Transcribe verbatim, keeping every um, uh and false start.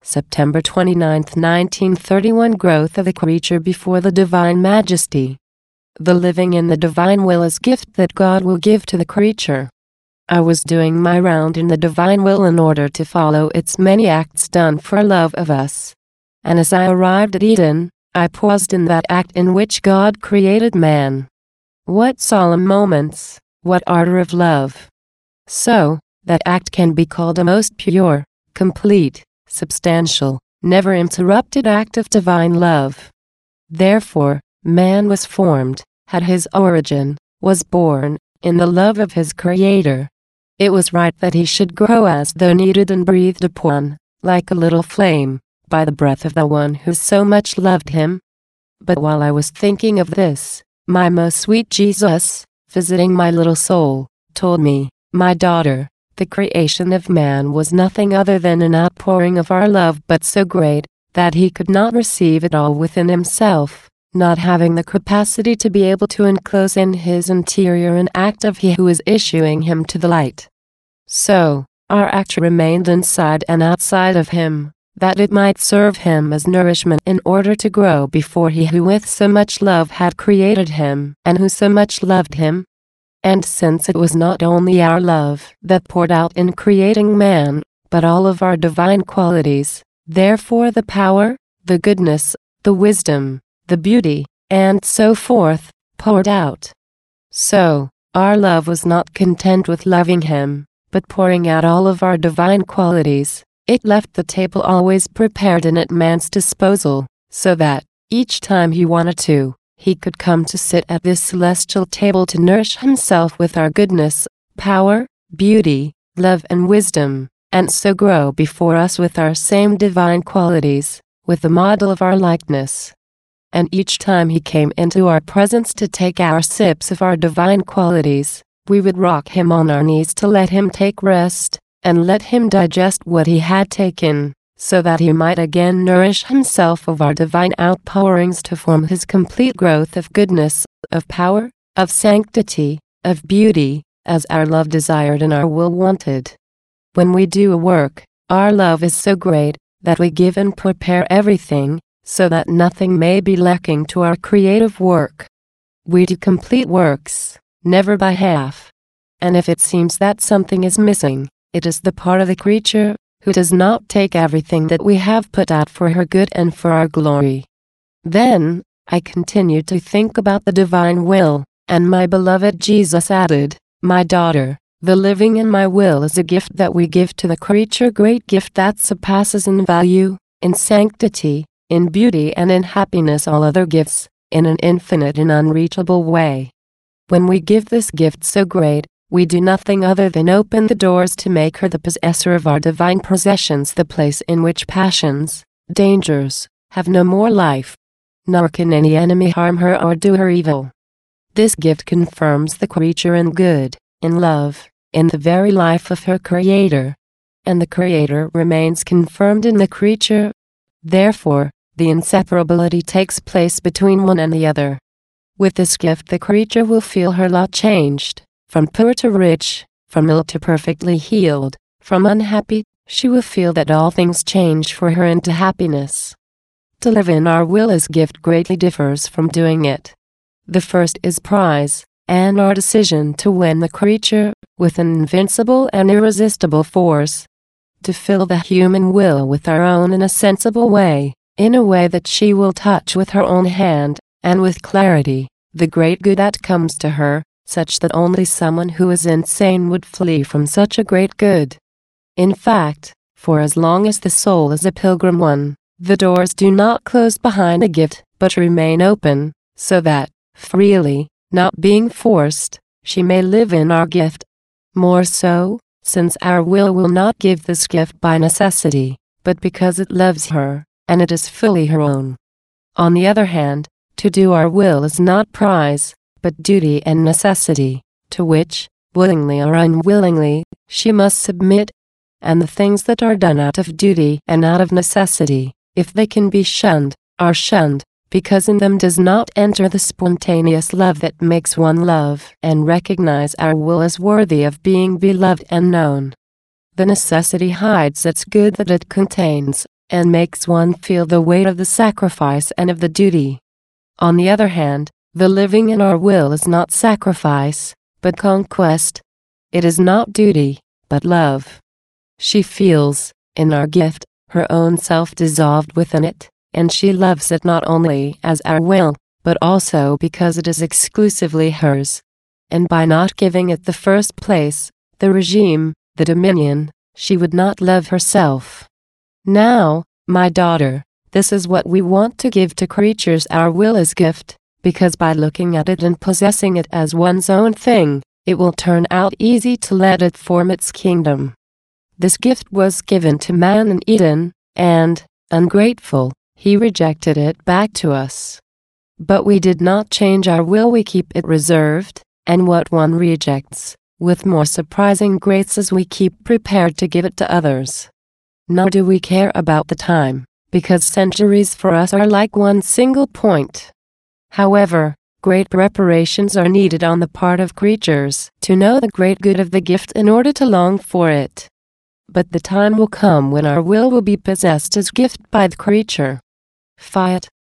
September twenty-ninth, nineteen thirty-one. Growth of the creature before the divine majesty. The living in the divine will is gift that God will give to the creature. I was doing my round in the divine will in order to follow its many acts done for love of us. And as I arrived at Eden, I paused in that act in which God created man. What solemn moments, what ardor of love! So, that act can be called a most pure, complete, substantial, never interrupted act of divine love. Therefore, man was formed, had his origin, was born, in the love of his Creator. It was right that he should grow as though kneaded and breathed upon, like a little flame, by the breath of the one who so much loved him. But while I was thinking of this, my most sweet Jesus, visiting my little soul, told me, "My daughter, the creation of man was nothing other than an outpouring of our love, but so great, that he could not receive it all within himself, not having the capacity to be able to enclose in his interior an act of he who is issuing him to the light. So, our act remained inside and outside of him, that it might serve him as nourishment in order to grow before he who with so much love had created him, and who so much loved him. And since it was not only our love that poured out in creating man, but all of our divine qualities, therefore the power, the goodness, the wisdom, the beauty, and so forth, poured out. So, our love was not content with loving him, but pouring out all of our divine qualities. It left the table always prepared and at man's disposal, so that, each time he wanted to, he could come to sit at this celestial table to nourish himself with our goodness, power, beauty, love and wisdom, and so grow before us with our same divine qualities, with the model of our likeness. And each time he came into our presence to take our sips of our divine qualities, we would rock him on our knees to let him take rest, and let him digest what he had taken, so that he might again nourish himself of our divine outpourings to form his complete growth of goodness, of power, of sanctity, of beauty, as our love desired and our will wanted. When we do a work, our love is so great, that we give and prepare everything, so that nothing may be lacking to our creative work. We do complete works, never by half. And if it seems that something is missing, it is the part of the creature, who does not take everything that we have put out for her good and for our glory. Then, I continued to think about the divine will, and my beloved Jesus added, "My daughter, the living in my will is a gift that we give to the creature, great gift that surpasses in value, in sanctity, in beauty and in happiness all other gifts, in an infinite and unreachable way. When we give this gift so great, we do nothing other than open the doors to make her the possessor of our divine possessions, the place in which passions, dangers, have no more life, nor can any enemy harm her or do her evil. This gift confirms the creature in good, in love, in the very life of her Creator, and the Creator remains confirmed in the creature. Therefore, the inseparability takes place between one and the other. With this gift the creature will feel her lot changed, from poor to rich, from ill to perfectly healed, from unhappy, she will feel that all things change for her into happiness. To live in our will as gift greatly differs from doing it. The first is prize, and our decision to win the creature, with an invincible and irresistible force. To fill the human will with our own in a sensible way, in a way that she will touch with her own hand, and with clarity, the great good that comes to her, such that only someone who is insane would flee from such a great good. In fact, for as long as the soul is a pilgrim one, the doors do not close behind a gift, but remain open, so that, freely, not being forced, she may live in our gift. More so, since our will will not give this gift by necessity, but because it loves her, and it is fully her own. On the other hand, to do our will is not prize, but duty and necessity, to which, willingly or unwillingly, she must submit. And the things that are done out of duty and out of necessity, if they can be shunned, are shunned, because in them does not enter the spontaneous love that makes one love and recognize our will as worthy of being beloved and known. The necessity hides its good that it contains, and makes one feel the weight of the sacrifice and of the duty. On the other hand, the living in our will is not sacrifice, but conquest. It is not duty, but love. She feels, in our gift, her own self dissolved within it, and she loves it not only as our will, but also because it is exclusively hers. And by not giving it the first place, the regime, the dominion, she would not love herself. Now, my daughter, this is what we want to give to creatures our will as gift, because by looking at it and possessing it as one's own thing, it will turn out easy to let it form its kingdom. This gift was given to man in Eden, and, ungrateful, he rejected it back to us. But we did not change our will, we keep it reserved, and what one rejects, with more surprising graces we keep prepared to give it to others. Nor do we care about the time, because centuries for us are like one single point. However, great preparations are needed on the part of creatures to know the great good of the gift in order to long for it. But the time will come when our will will be possessed as gift by the creature. Fiat.